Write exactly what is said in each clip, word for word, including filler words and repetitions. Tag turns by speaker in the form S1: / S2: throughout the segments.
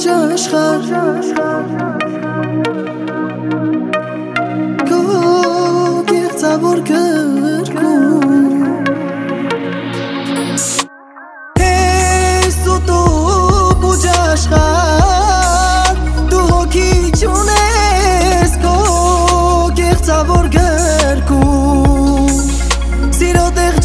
S1: աշխարհ Քո կեղծավոր գրքում Ես ու դու բուժ աշխարհ Դու հոգի չունես քո կեղծավոր գրքում Սիրո տեղ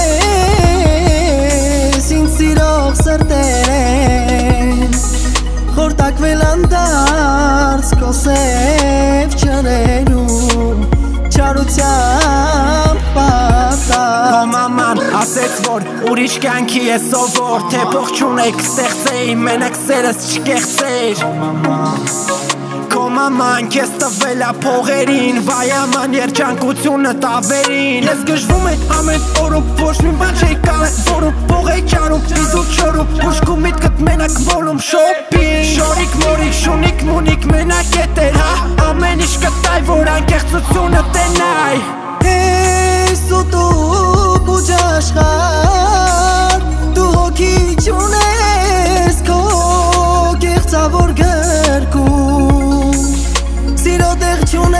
S1: չունես ինձ սիրող սրտերեն Խորտակվել անդարձ քո սև չներում Չարությամբ պատար
S2: Քո մաման ասեց որ ուրիշ կյանքի է սովոր Թե փող չունեք ստեղծեի մենակ սերս չկեղծեիր Քո մաման քեզ տվել ա փողերին Վայ աման երջանկությունը տավերին Ես գժվում եմ ամեն օրում ոչ մի բան չի կանեմ Որում փող է ճարում իզու չորում Ուշկու միտքդ մենակ մոլում շոպին Շորիկ մորիկ շունիկ մունիկ մենակ ետեր հա Ամեն ինչ կտայ որ անկեղծությունը տենայ
S1: Ես ու դու բուժ աշխարհ Դու հոգի չունես քո կեղծավոր գրքում Սիրո տեղ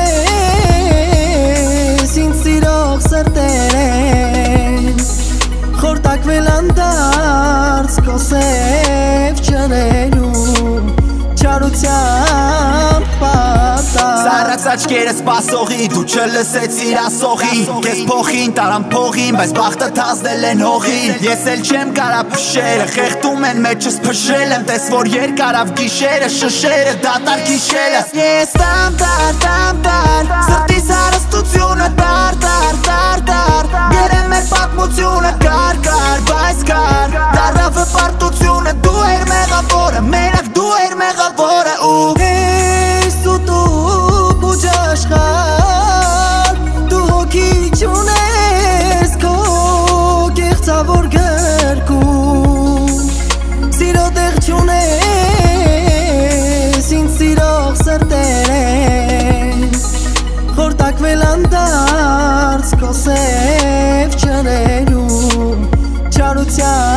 S1: չունես ինձ սիրող սրտերեն Խորտակվել անդարձ քո սև չներում Չարությամբ պատար
S3: Սառած աչքերը սպասողի, դու չլսեցիր ասողի Կեզ փոխին, տարան փողին, բայց բախտը թազնել են հողին Ես էլ չեմ կարա փշերը, խեղտում են մեջս փշել եմ Տես որ երկարավ գիշերը, շշերը, դատար գիշելս Ես տամ տար, տամ տար, սրտիս հարստությունը տար, տար, տար, տար Գերեմ մեր պատմությունը կար, կար, բայց կար Դարավը պարտությունը, դու էր մեղավորը, մենակ դու էր մեղավորը ու
S1: Ես ու դու բուժ աշխարհ Դու հոգի չունես քո կեղծավոր գրքում Սիրո տեղ չունես ինձ սիրող սրտերեն Խորտակվել անդարձ քո սև չներում Չարությամբ